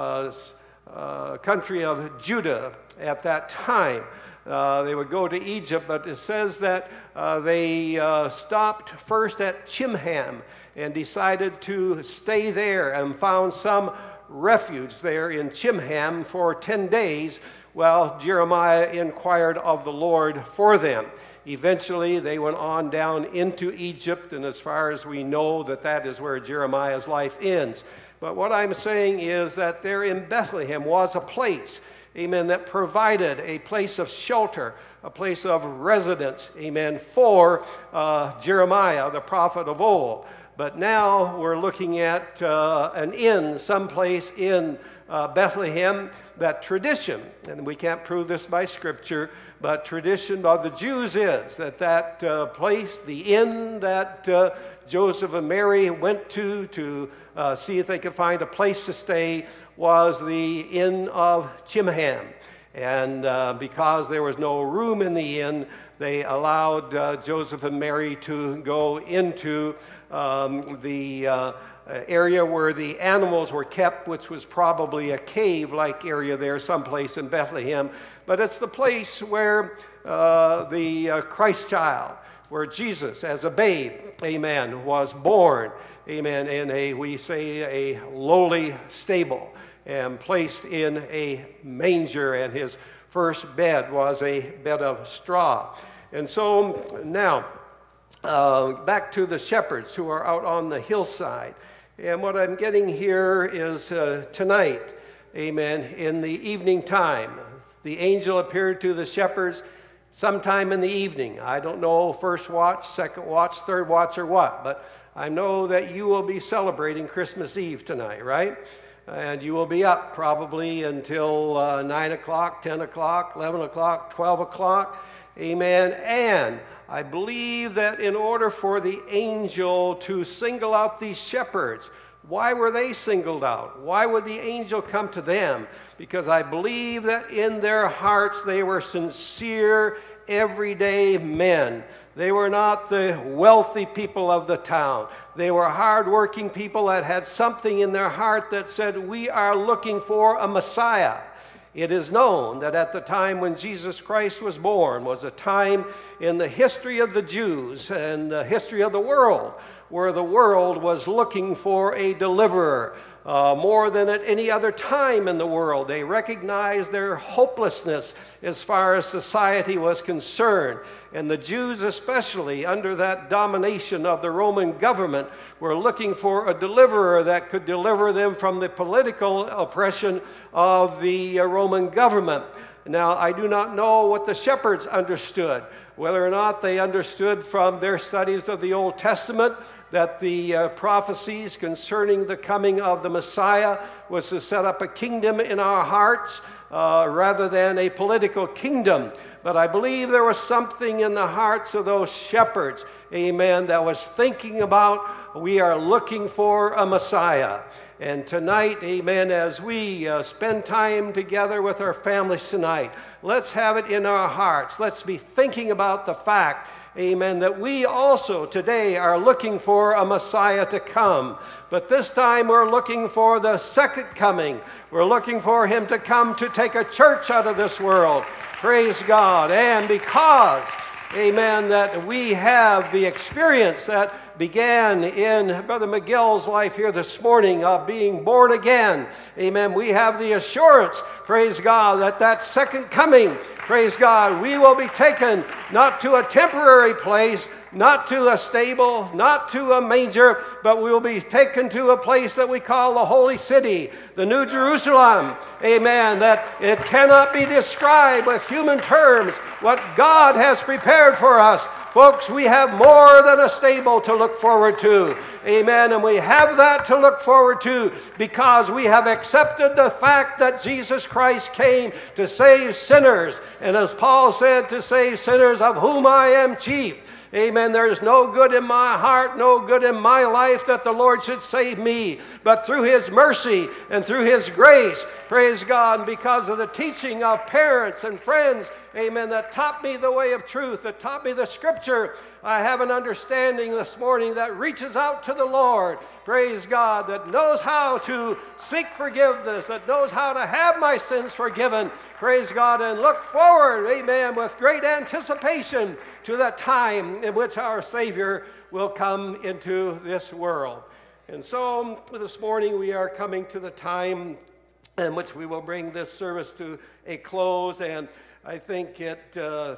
country of Judah at that time, they would go to Egypt, but it says that they stopped first at Chimham and decided to stay there and found some refuge there in Chimham for 10 days while Jeremiah inquired of the Lord for them. Eventually, they went on down into Egypt, and as far as we know, that is where Jeremiah's life ends. But what I'm saying is that there in Bethlehem was a place, amen, that provided a place of shelter, a place of residence, amen, for Jeremiah, the prophet of old. But now we're looking at an inn someplace in Bethlehem, that tradition, and we can't prove this by scripture, but tradition of the Jews is that place, the inn that Joseph and Mary went to see if they could find a place to stay, was the Inn of Chimham. And because there was no room in the inn, they allowed Joseph and Mary to go into the area where the animals were kept, which was probably a cave-like area there someplace in Bethlehem. But it's the place where the Christ child, where Jesus as a babe, amen, was born, amen, in we say a lowly stable, and placed in a manger, and his first bed was a bed of straw. And so now, back to the shepherds who are out on the hillside. And what I'm getting here is tonight, amen, in the evening time, the angel appeared to the shepherds sometime in the evening. I don't know, first watch, second watch, third watch, or what, but I know that you will be celebrating Christmas Eve tonight, right? And you will be up probably until 9 o'clock, 10 o'clock, 11 o'clock, 12 o'clock, amen. And I believe that in order for the angel to single out these shepherds, why were they singled out? Why would the angel come to them? Because I believe that in their hearts they were sincere, everyday men. They were not the wealthy people of the town. They were hardworking people that had something in their heart that said, we are looking for a Messiah. It is known that at the time when Jesus Christ was born was a time in the history of the Jews and the history of the world where the world was looking for a deliverer. More than at any other time in the world, they recognized their hopelessness as far as society was concerned. And the Jews, especially under that domination of the Roman government, were looking for a deliverer that could deliver them from the political oppression of the Roman government. Now, I do not know what the shepherds understood, whether or not they understood from their studies of the Old Testament that the prophecies concerning the coming of the Messiah was to set up a kingdom in our hearts rather than a political kingdom. But I believe there was something in the hearts of those shepherds, amen, that was thinking about, we are looking for a Messiah. And tonight, amen, as we spend time together with our families tonight, let's have it in our hearts. Let's be thinking about the fact, amen, that we also today are looking for a Messiah to come. But this time we're looking for the second coming. We're looking for him to come to take a church out of this world. Praise God. And because, amen, that we have the experience that began in Brother McGill's life here this morning of being born again. Amen. We have the assurance, praise God, that that second coming, praise God, we will be taken not to a temporary place, not to a stable, not to a manger, but we will be taken to a place that we call the Holy City, the New Jerusalem. Amen. That it cannot be described with human terms what God has prepared for us. Folks, we have more than a stable to look forward to. Amen. And we have that to look forward to because we have accepted the fact that Jesus Christ came to save sinners. And as Paul said, to save sinners, of whom I am chief. Amen. There's no good in my heart, no good in my life that the Lord should save me. But through His mercy and through His grace, praise God, and because of the teaching of parents and friends, amen, that taught me the way of truth, that taught me the Scripture, I have an understanding this morning that reaches out to the Lord, praise God, that knows how to seek forgiveness, that knows how to have my sins forgiven, praise God, and look forward, amen, with great anticipation to that time in which our Savior will come into this world. And so this morning we are coming to the time in which we will bring this service to a close, and I think it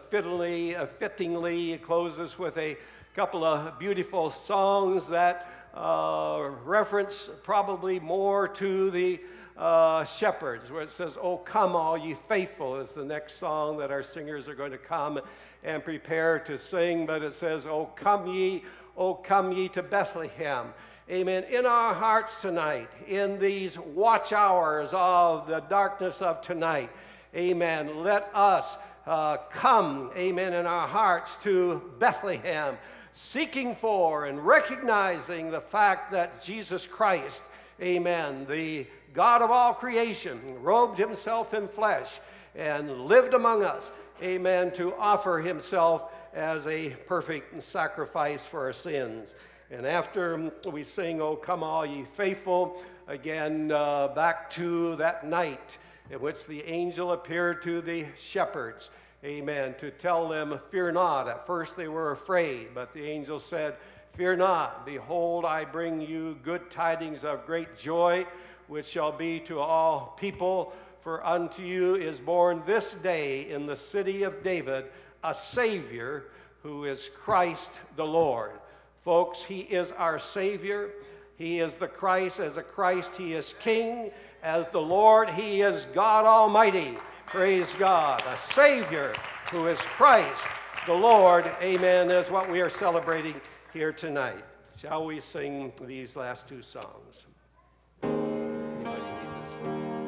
fittingly closes with a couple of beautiful songs that reference probably more to the shepherds, where it says, "Oh, come all ye faithful," is the next song that our singers are going to come and prepare to sing, but it says, "Oh, come ye to Bethlehem." Amen. In our hearts tonight, in these watch hours of the darkness of tonight, amen, let us come, amen, in our hearts to Bethlehem, seeking for and recognizing the fact that Jesus Christ, amen, the God of all creation, robed Himself in flesh and lived among us, amen, to offer Himself as a perfect sacrifice for our sins. And after we sing, "Oh, come all ye faithful," again, back to that night in which the angel appeared to the shepherds, amen, to tell them, "Fear not." At first they were afraid, but the angel said, "Fear not. Behold, I bring you good tidings of great joy, which shall be to all people. For unto you is born this day in the city of David a Savior, who is Christ the Lord." Folks, He is our Savior. He is the Christ. As a Christ, He is King. As the Lord, He is God Almighty. Praise God. A Savior who is Christ the Lord. Amen, is what we are celebrating here tonight. Shall we sing these last two songs? Anybody need this?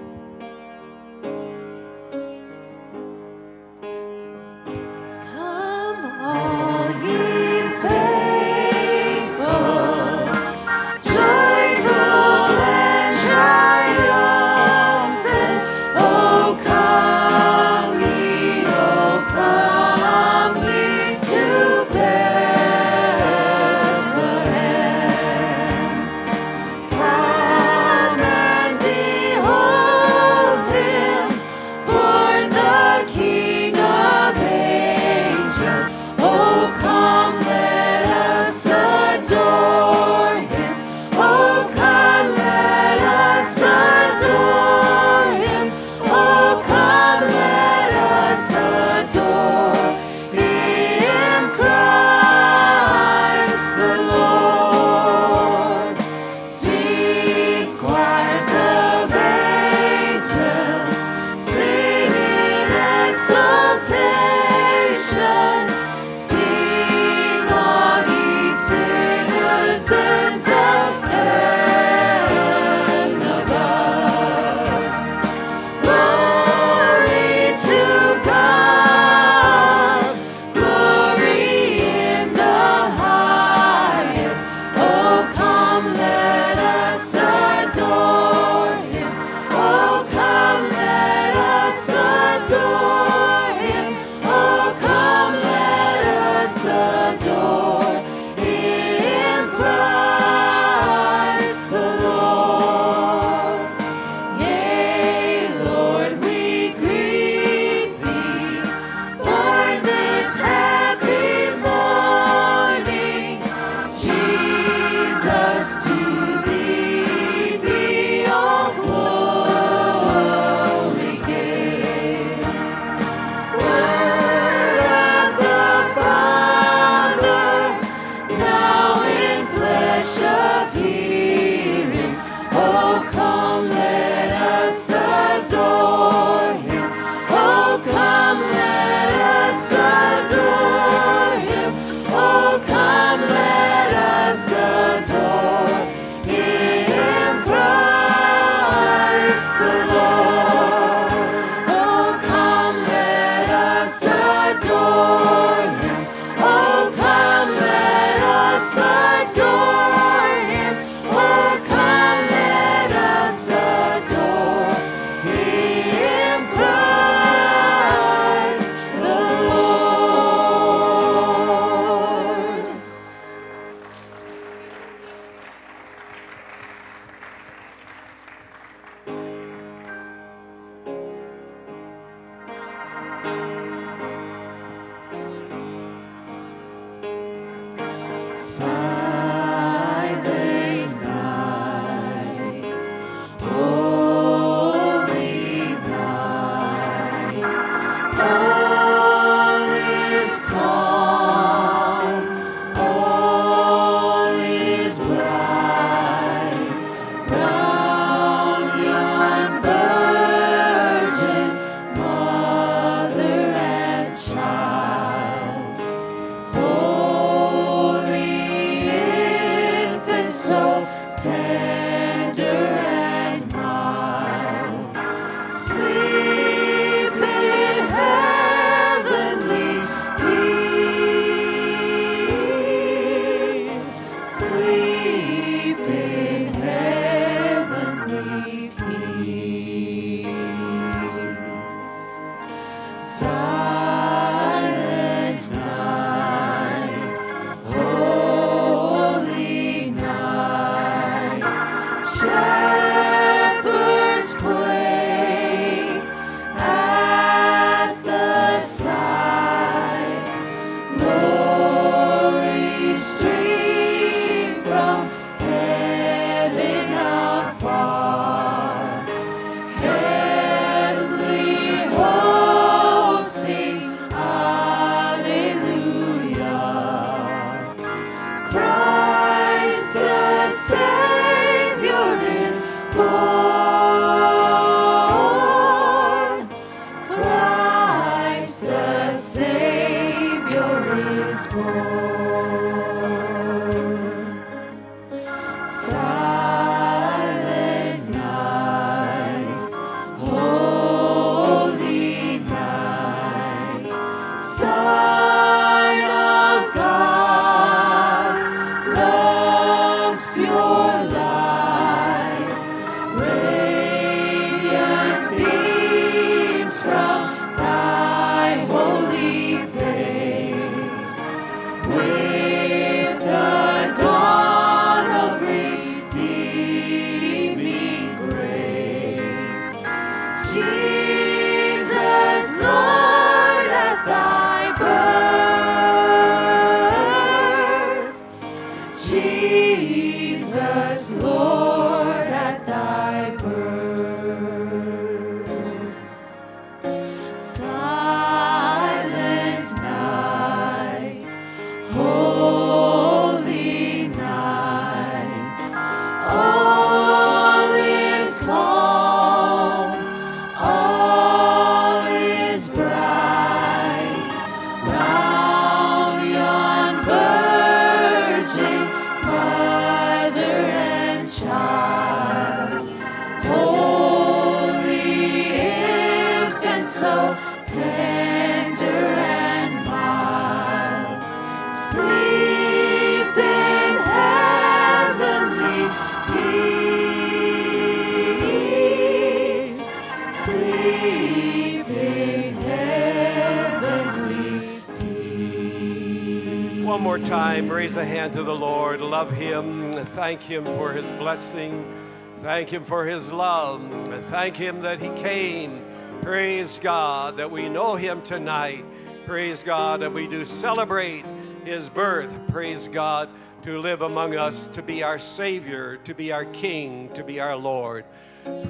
Come all ye faithful, joyful and triumphant. Oh come ye to Bethlehem. of healing. Oh, come, let us adore him. Oh, come, let us adore him. Oh, come, let us adore him, Christ the Lord. Oh, come, let us adore him. Oh, come, let us adore him. Oh, come, let us adore him, Christ the Lord. Silent night, holy night, all is calm, all is bright, round yon virgin, mother and child. Holy infant, so tender and mild, sleep in heavenly peace. Sleep in heavenly peace. Silent night, holy night, shepherds quake at the sight. Glory stream from heaven afar. Heavenly hosts sing Alleluia. Christ the Savior is born. Christ the Savior is born. Silent night, holy night, sign of God, love's pure light, radiant beams from thy holy face. With the dawn of redeeming grace, Jesus, Lord, at thy birth. Jesus, Lord, at thy birth. Silent night, holy night, all is calm, all is bright, round yon virgin, mother and child. Holy infant, so tender and mild, sleep in heavenly peace. Sleep in heavenly peace. One more time, raise a hand to the Lord. Love him. Thank him for his blessing. Thank him for his love. Thank him that he came. Praise God that we know him tonight. Praise God that we do celebrate his birth. Praise God to live among us, to be our Savior, to be our King, to be our Lord.